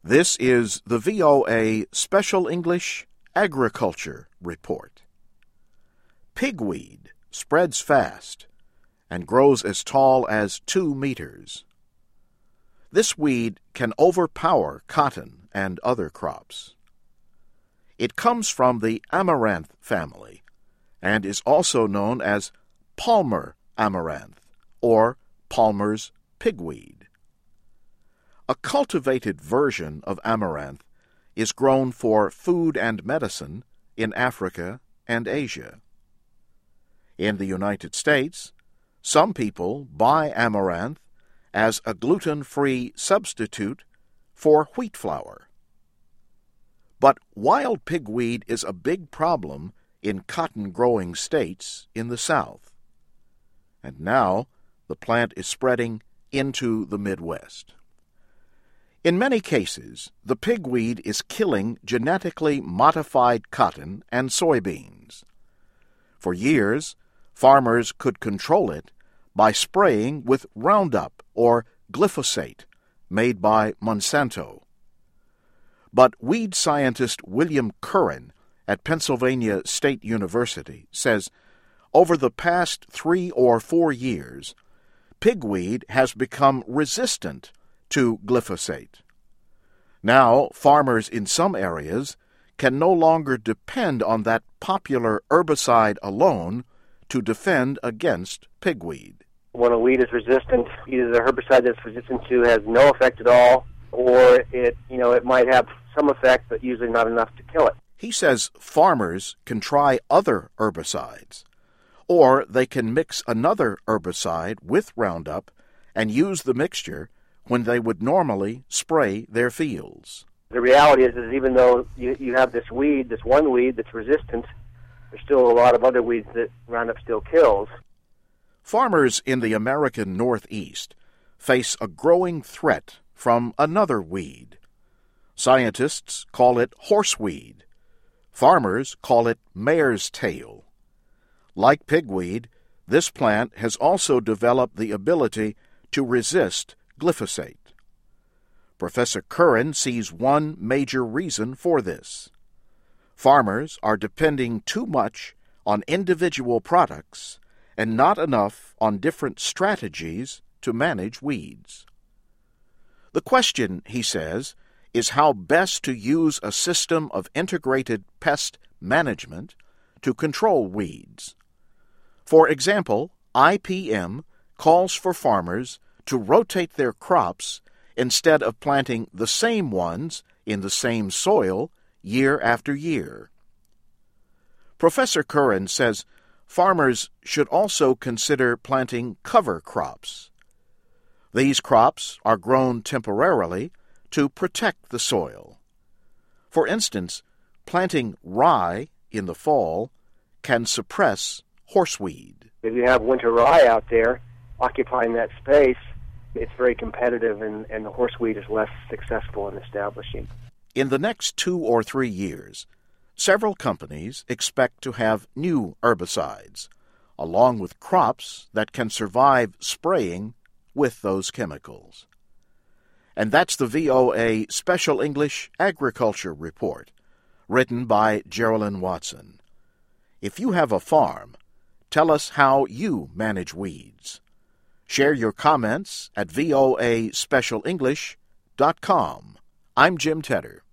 This is the VOA Special English Agriculture Report. Pigweed spreads fast and grows as tall as 2 meters. This weed can overpower cotton and other crops. It comes from the amaranth family and is also known as Palmer amaranth or Palmer's pigweed. A cultivated version of amaranth is grown for food and medicine in Africa and Asia. In the United States, some people buy amaranth as a gluten-free substitute for wheat flour. But wild pigweed is a big problem in cotton-growing states in the South. And now the plant is spreading into the Midwest. In many cases, the pigweed is killing genetically modified cotton and soybeans. For years, farmers could control it by spraying with Roundup or glyphosate made by Monsanto. But weed scientist William Curran at Pennsylvania State University says over the past 3 or 4 years, pigweed has become resistant to glyphosate. Now, farmers in some areas can no longer depend on that popular herbicide alone to defend against pigweed. When a weed is resistant, either the herbicide that's resistant to has no effect at all, or it might have some effect, but usually not enough to kill it. He says farmers can try other herbicides, or they can mix another herbicide with Roundup and use the mixture when they would normally spray their fields. The reality is even though you have this one weed that's resistant, there's still a lot of other weeds that Roundup still kills. Farmers in the American Northeast face a growing threat from another weed. Scientists call it horseweed. Farmers call it mare's tail. Like pigweed, this plant has also developed the ability to resist glyphosate. Professor Curran sees one major reason for this. Farmers are depending too much on individual products and not enough on different strategies to manage weeds. The question, he says, is how best to use a system of integrated pest management to control weeds. For example, IPM calls for farmers to rotate their crops instead of planting the same ones in the same soil year after year. Professor Curran says farmers should also consider planting cover crops. These crops are grown temporarily to protect the soil. For instance, planting rye in the fall can suppress horseweed. If you have winter rye out there occupying that space, it's very competitive and the horseweed is less successful in establishing. In the next 2 or 3 years, several companies expect to have new herbicides, along with crops that can survive spraying with those chemicals. And that's the VOA Special English Agriculture Report, written by Geraldine Watson. If you have a farm, tell us how you manage weeds. Share your comments at voaspecialenglish.com. I'm Jim Tedder.